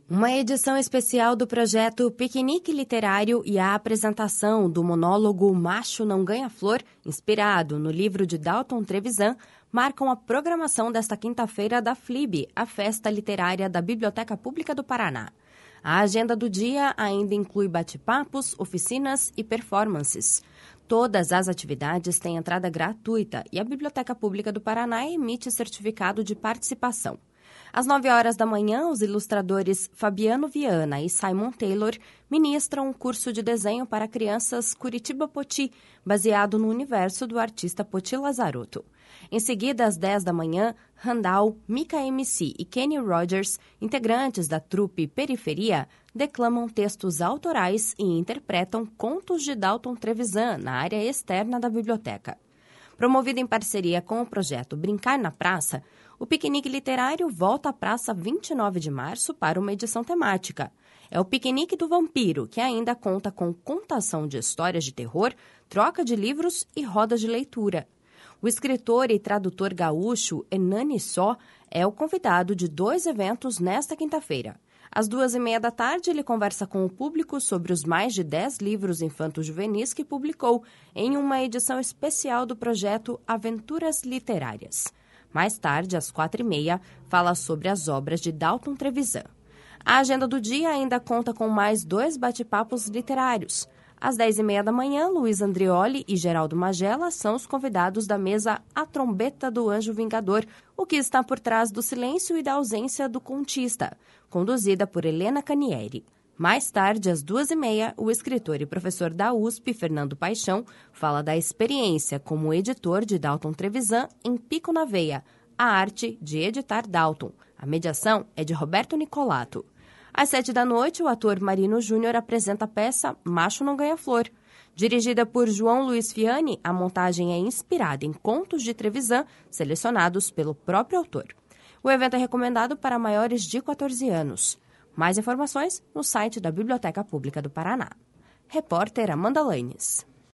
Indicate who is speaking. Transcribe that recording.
Speaker 1: Uma edição especial do projeto Piquenique Literário e a apresentação do monólogo Macho Não Ganha Flor, inspirado no livro de Dalton Trevisan, marcam a programação desta quinta-feira da FLIB, a Festa Literária da Biblioteca Pública do Paraná. A agenda do dia ainda inclui bate-papos, oficinas e performances. Todas as atividades têm entrada gratuita e a Biblioteca Pública do Paraná emite certificado de participação. Às 9 horas da manhã, os ilustradores Fabiano Viana e Simon Taylor ministram um curso de desenho para crianças Curitiba Poti, baseado no universo do artista Poti Lazarotto. Em seguida, às 10 da manhã, Randall, Mika MC e Kenny Rogers, integrantes da trupe Periferia, declamam textos autorais e interpretam contos de Dalton Trevisan na área externa da biblioteca. Promovido em parceria com o projeto Brincar na Praça, o Piquenique Literário volta à praça 29 de março para uma edição temática. É o Piquenique do Vampiro, que ainda conta com contação de histórias de terror, troca de livros e rodas de leitura. O escritor e tradutor gaúcho Hernani Só é o convidado de 2 eventos nesta quinta-feira. Às 2h30 da tarde, ele conversa com o público sobre os mais de 10 livros infanto-juvenis que publicou em uma edição especial do projeto Aventuras Literárias. Mais tarde, às 4h30, fala sobre as obras de Dalton Trevisan. A agenda do dia ainda conta com mais 2 bate-papos literários. Às 10h30 da manhã, Luiz Andrioli e Geraldo Magela são os convidados da mesa A Trombeta do Anjo Vingador, o que está por trás do silêncio e da ausência do contista, conduzida por Helena Canieri. Mais tarde, às 2h30, o escritor e professor da USP, Fernando Paixão, fala da experiência como editor de Dalton Trevisan em Pico na Veia, a arte de editar Dalton. A mediação é de Roberto Nicolato. Às 7 da noite, o ator Marino Júnior apresenta a peça Macho Não Ganha Flor. Dirigida por João Luiz Fiani, a montagem é inspirada em contos de Trevisan, selecionados pelo próprio autor. O evento é recomendado para maiores de 14 anos. Mais informações no site da Biblioteca Pública do Paraná. Repórter Amanda Lanes.